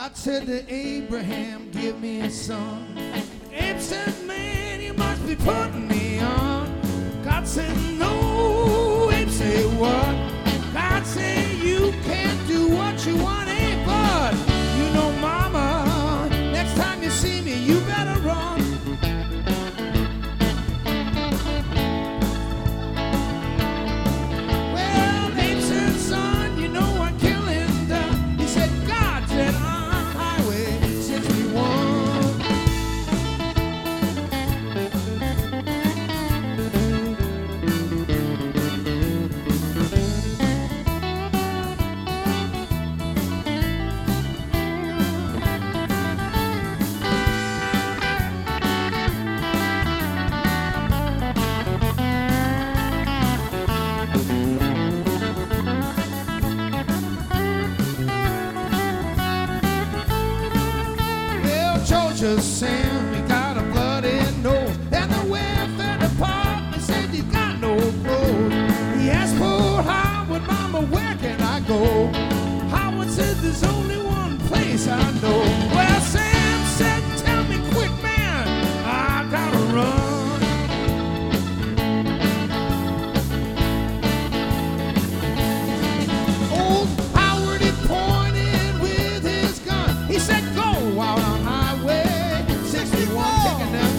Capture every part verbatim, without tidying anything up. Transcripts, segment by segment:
God said to Abraham, give me a son. Abe said, man, you must be putting me on. God said, no. Abe said, what? God said, you can't do what you want, Abe, but you know, mama, next time you see me, you better run. Well, Abe said, son, you know what killing done? He said, God said, on Highway sixty-one. Georgia Sam, you got a bloody nose, and the welfare department said you got no clothes. He asked poor Howard, mama, where can I go? Howard said there's only one place I know. Well, Sam said, tell me quick, man, I gotta run. Old Howard, he pointed with his gun. He said, go out on Highway sixty-one, taking them.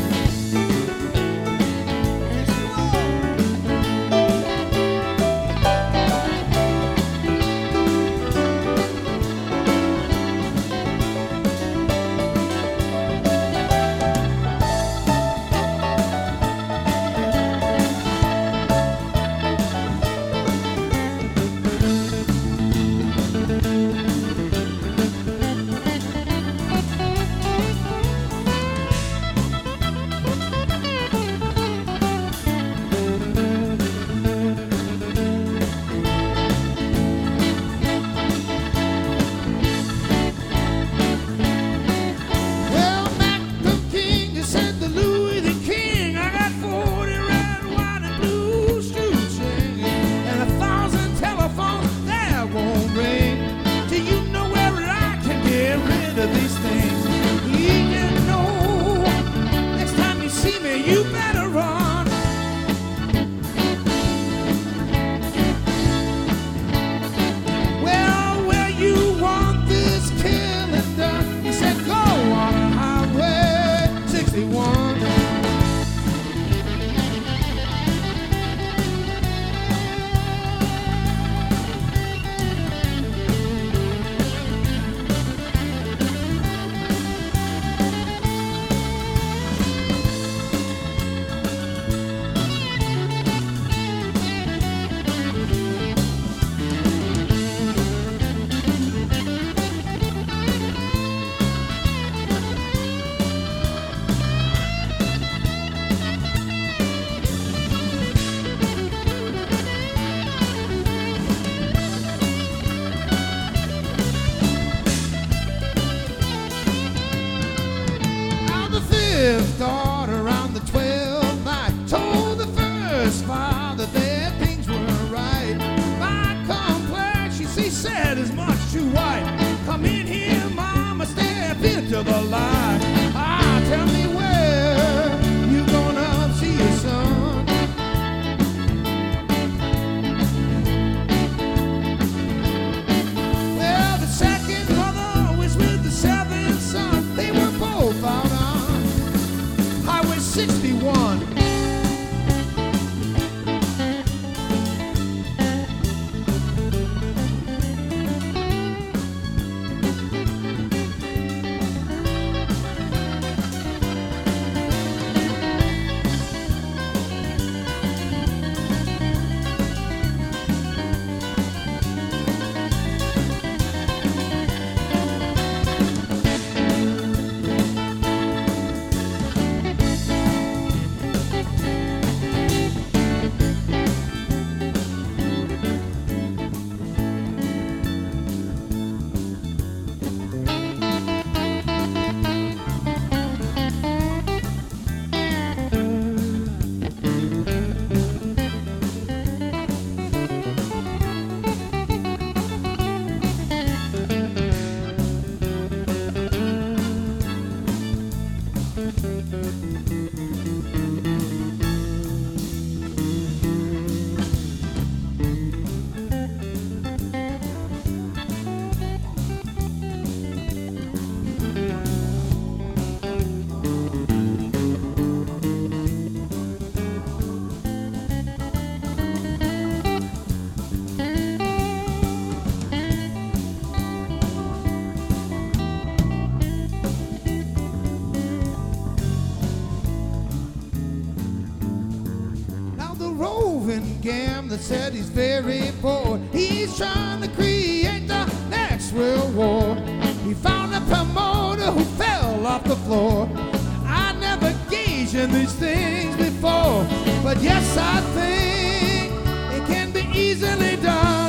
that said he's very poor. He's trying to create the next world war. He found a promoter who fell off the floor. I never gauged in these things before, but yes, I think it can be easily done.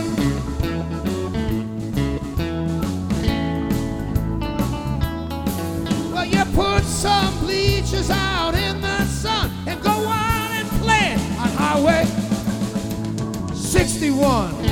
Well, you put some bleachers out in the sun and go out and play on Highway sixty-one.